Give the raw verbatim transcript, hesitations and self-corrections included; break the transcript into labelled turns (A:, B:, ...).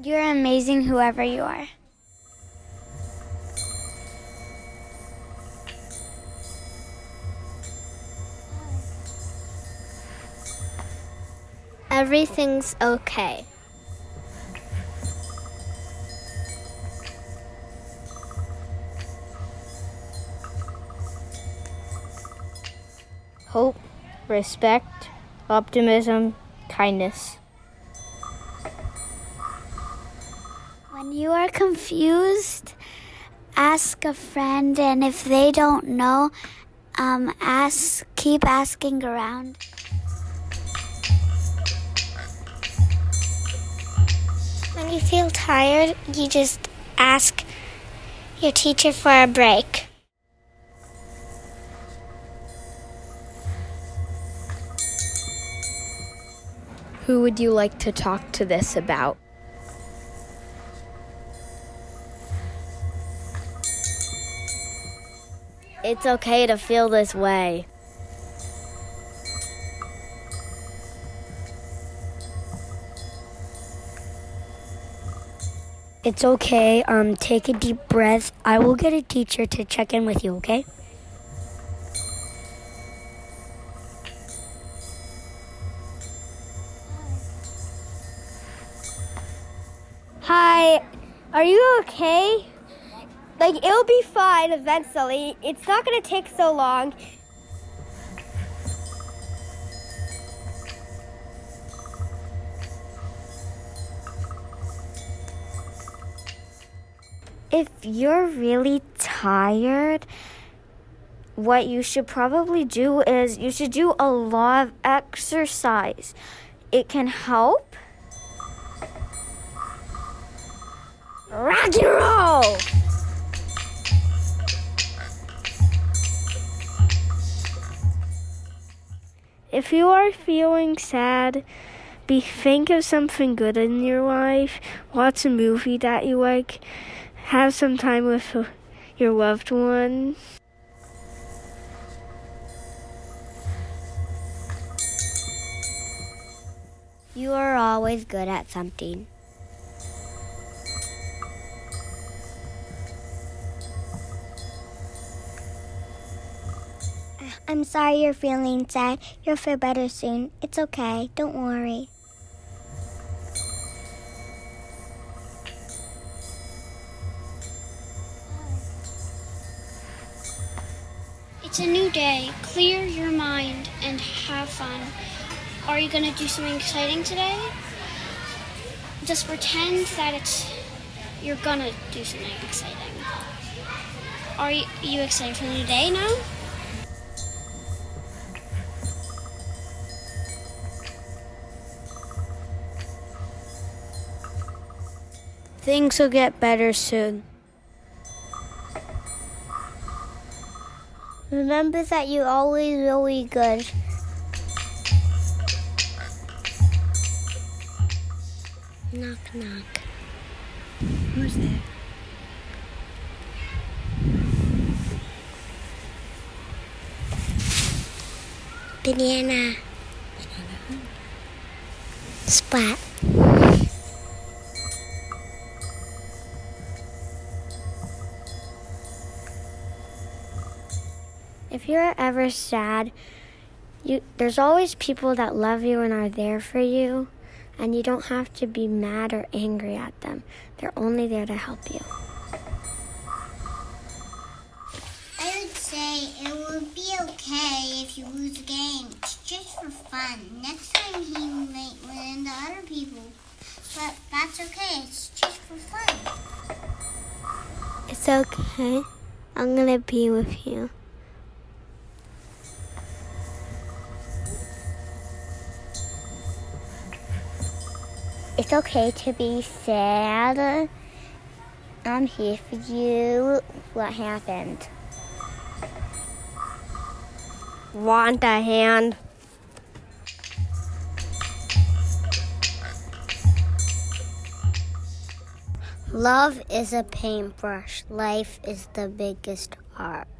A: You're amazing, whoever you are.
B: Everything's okay.
C: Hope, respect, optimism, kindness.
A: When you are confused, ask a friend, and if they don't know, um, ask. Keep asking around.
B: When you feel tired, you just ask your teacher for a break.
C: Who would you like to talk to this about? It's okay to feel this way. It's okay. Um, take a deep breath. I will get a teacher to check in with you, okay?
D: Hi, are you okay? Like, it'll be fine eventually. It's not gonna take so long.
C: If you're really tired, what you should probably do is you should do a lot of exercise. It can help. Rock and roll! If you are feeling sad, be think of something good in your life. Watch a movie that you like. Have some time with your loved one.
A: You are always good at something.
B: I'm sorry you're feeling sad. You'll feel better soon. It's okay. Don't worry.
E: It's a new day. Clear your mind and have fun. Are you going to do something exciting today? Just pretend that it's you're going to do something exciting. Are you, are you excited for the new day now?
C: Things will get better soon.
B: Remember that you always will be good.
A: Knock, knock.
F: Who's there?
A: Banana. Splat.
C: If you're ever sad, you, there's always people that love you and are there for you, and you don't have to be mad or angry at them. They're only there to help you.
G: I would say it would be okay if you lose a game. It's just for fun. Next time he might run into other people. But that's okay. It's just for fun.
A: It's okay. I'm gonna be with you.
B: It's okay to be sad. I'm here for you. What happened?
D: Want a hand?
A: Love is a paintbrush. Life is the biggest art.